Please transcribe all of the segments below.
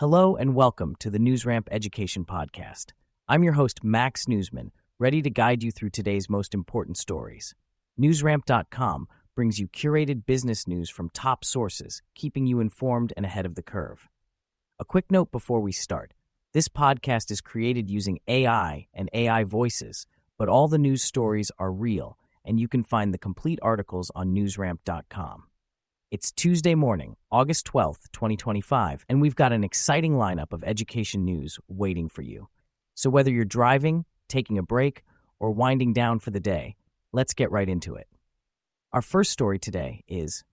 Hello and welcome to the NewsRamp Education Podcast. I'm your host, Max Newsman, ready to guide you through today's most important stories. NewsRamp.com brings you curated business news from top sources, keeping you informed and ahead of the curve. A quick note before we start. This podcast is created using AI and AI voices, but all the news stories are real, and you can find the complete articles on NewsRamp.com. It's Tuesday morning, August 12th, 2025, and we've got an exciting lineup of education news waiting for you. So whether you're driving, taking a break, or winding down for the day, let's get right into it. Our first story today is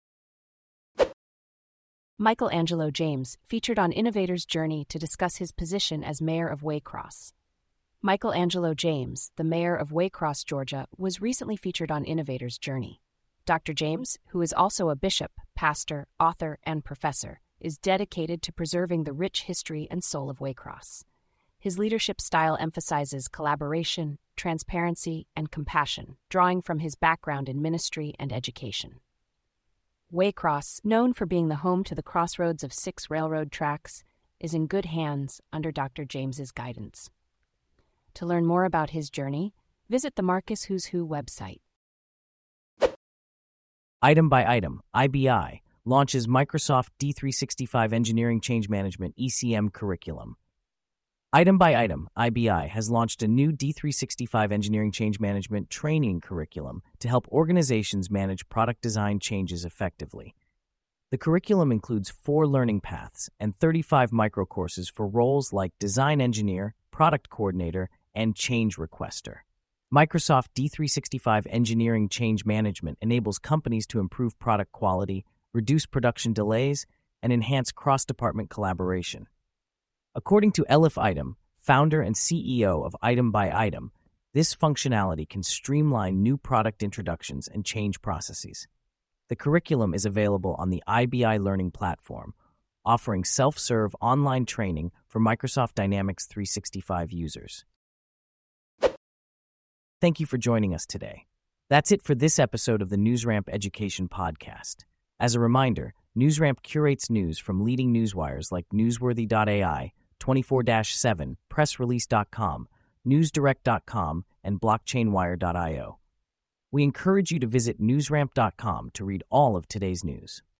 Michelangelo James featured on Innovator's Journey to discuss his position as mayor of Waycross. Michelangelo James, the mayor of Waycross, Georgia, was recently featured on Innovator's Journey. Dr. James, who is also a bishop, pastor, author, and professor, is dedicated to preserving the rich history and soul of Waycross. His leadership style emphasizes collaboration, transparency, and compassion, drawing from his background in ministry and education. Waycross, known for being the home to the crossroads of 6 railroad tracks, is in good hands under Dr. James's guidance. To learn more about his journey, visit the Marcus Who's Who website. Item by Item, IBI, launches Microsoft D365 Engineering Change Management ECM curriculum. Item by Item, IBI has launched a new D365 Engineering Change Management training curriculum to help organizations manage product design changes effectively. The curriculum includes 4 learning paths and 35 microcourses for roles like design engineer, product coordinator, and change requester. Microsoft D365 Engineering Change Management enables companies to improve product quality, reduce production delays, and enhance cross-department collaboration. According to Elif Item, founder and CEO of Item by Item, this functionality can streamline new product introductions and change processes. The curriculum is available on the IBI Learning Platform, offering self-serve online training for Microsoft Dynamics 365 users. Thank you for joining us today. That's it for this episode of the NewsRamp Education Podcast. As a reminder, NewsRamp curates news from leading newswires like Newsworthy.ai, 24/7, PressRelease.com, NewsDirect.com, and BlockchainWire.io. We encourage you to visit NewsRamp.com to read all of today's news.